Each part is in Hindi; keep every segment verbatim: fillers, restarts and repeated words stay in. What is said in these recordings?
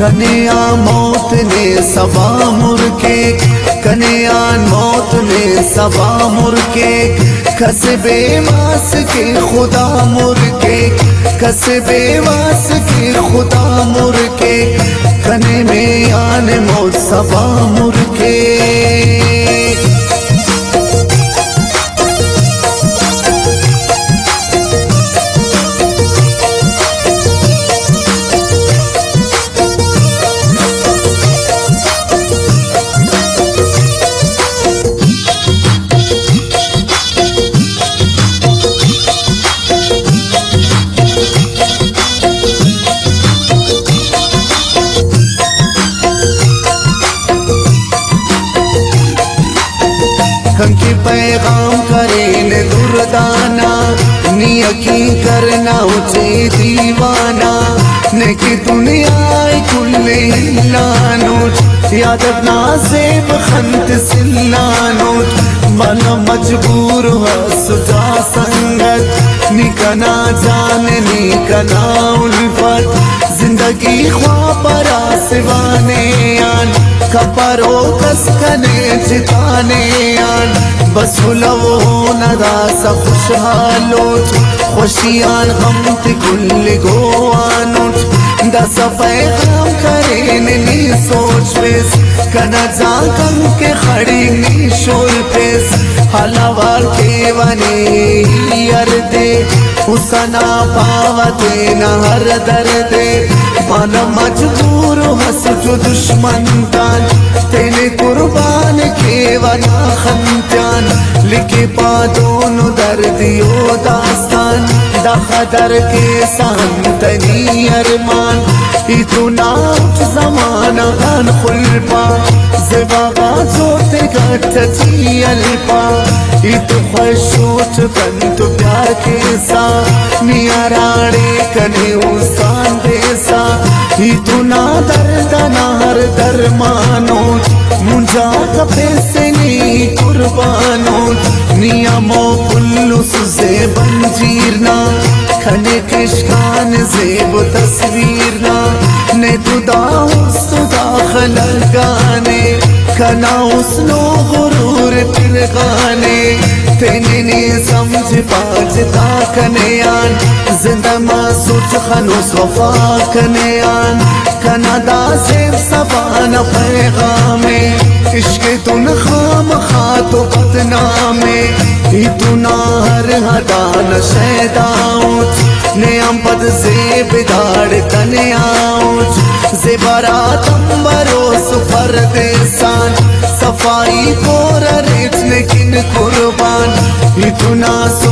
कन्या मौत ने सबा मुरके, कन्या मौत ने सबा मुरके, कसबे वास के खुदा मुरके, कसबे वास के खुदा मुरके, कने में आन मौत सबा मुरके। कंकी पैगाम करें दुर्दाना, नी यकीन करना उचे दीवाना, नेकी दुनिया कुल्ले लानोट, यादव नाज़ेब खंत सिल्लानोट, मन मजबूर है सुजा संगत, निकना जान निकना उल्फत, जिंदगी ख्वापरा सिवाने आन, कपरो कसकने जिताने आन, बस लवो नदा सा खुशहालोट, खुशियान हम ते कुल गोवानोट, दस पैगाम करे नी सोच पेस, कना जाकम के खड़ी नी शोर पेस, हलावार के वने यरदे, उसना पावते न हर दर्दे, मन मजबूर हस जो दुश्मन तान, तेने कुर्बान के वना खंत्यान, लिखे पा दोनों दर्दियों दास्तान, दखदर के सांतनी अरमान, इतना जमाना गान खुलपा, ज़बागा जोते गठती अल्पा, इत ख्वशोच कंत प्यार के सा, नियाराड़े कने उसान देसा, इतना दर्दना हर दरमानोट, मुंजा कपे से नी कुर्बानोट, नियमो पुल्लु सुजे बंजीरना, खने किशकान जेब तस्वीरना, ने तुदा उस्तुदा खलगाने, कना उसनो गुरूर पिरगाने, तेने ने समझ पाजता कनेयान, जिंदा मासूच खनुस वफा कनेयान, कना दासेब सबाना पैगामे, इश्क तुन खाम खातो बदनामे, इतना हर हदान शैदाउच, ने हम पद से बिदाड़ कने आउच, से बारातम बरोस फर देसान, सफाई को रेच लेकिन कुर्बान, इतना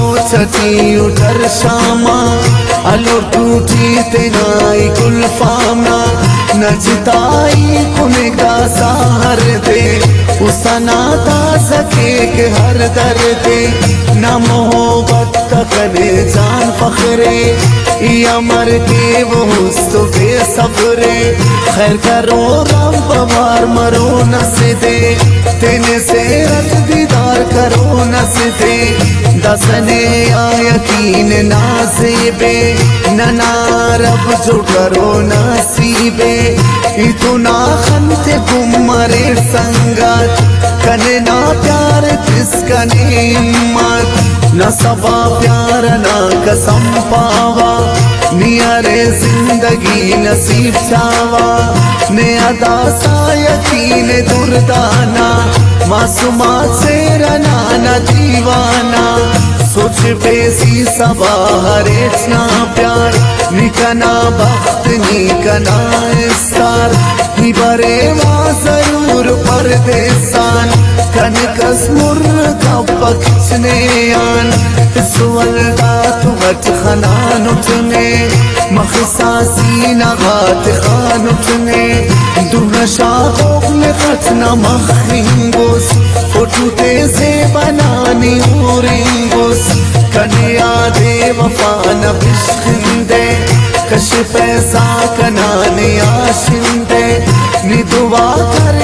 सोचती उधर शामा, अलो टूटी तेनाई कुल फामना, न जिताई कुने का सहार दे, उसना ता सके के हर दर्दे, न मोहब्बत कने जान फखरे, या मर के वो हुस्न बेसब्रे, खैर करो रब बवार मरो न से दे, तेने से रत दीदार करो न से दे, दसने आ यकीन नाज़ेबे, नना रब जो करो नसीबे, इतना खंते गुम मरे संगत, कने ना प्यार किसकने हिम्मत, न सबा प्यार ना कसम पावा, नियरे जिंदगी नसीब चावा, ने अदा सा यकीन दुर्दाना, मासूमा से रना न दीवाना, सोच बेसी सबा हरेच ना प्यार, निकना बख्त निकना इस्तार, ही बरे वहाँ जरूर परदेसान, कन कस मुर्र का पक्षने आन, सुवलदा तुगत खनान उठने, मखसासी नगात खान उठने, दुनशा गोगले खतना मखिंगोस, फोटूते से बनानी उरिंगोस, कने आदे वफान बिश्खिंदे, कश पैसा कनाने आशिंदे, नि दुआ करी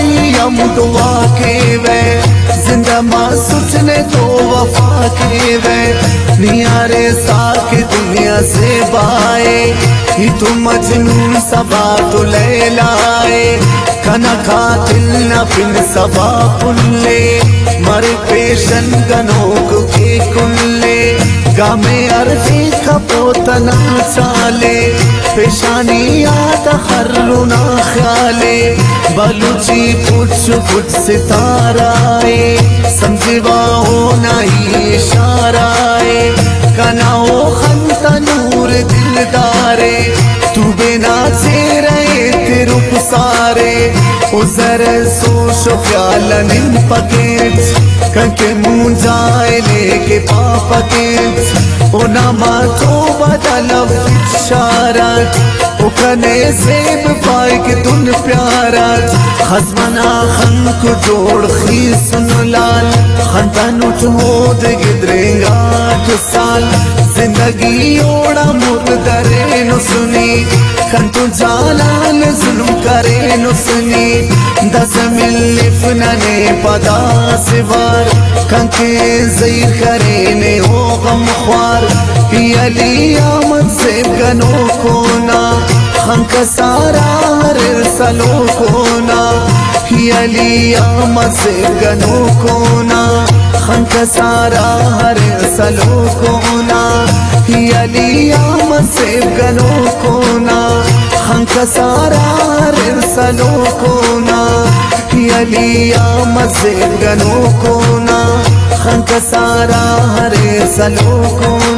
हम दुआ के वे जिंदा माँ सोचने तो वफा के वे नियारे साके दुनिया से बाए ही तो मजनून सबा तो ले लाए कना खातिल न फिन सबा पुल्ले मर पेशन गनोक के कुल्ले गामे अर्जी खपोतना चाले पेशानी याद हर्रुना ख्याले बलुची कुछ कुछ सिताराए समझवा हो नहीं इशाराए कनाओ खंता नूर दिलदारे तू बिना से रहे तिरुप सारे उजर सोशो ख्याल निम पकेट्स कंके मुँह जाए लेके पापा के ओ नामा तो बदल इशारत ओ कने सेब पाए के तुन प्यारत खजमना खन को जोड़ खी सुन लाल खंतन उठ मोद गिद्रेंगा आठ साल जिंदगी ओड़ा मुर्दरे नु सुनी कंतु जालाल जुल्म करे नु सुनी दस मिलिफ नने पदा सिवार कंके ज़ईर करे ने हो गम ख्वार अली आमद से गनो कोना खंक सारा हर सलो कोना अली आमद से गनो कोना खंक सारा हर सलो कोना अली आमद से गनो कोना खंक सारा हर सलो कोना अली आमद से गनो कोना खंक सारा हर सलो कोना।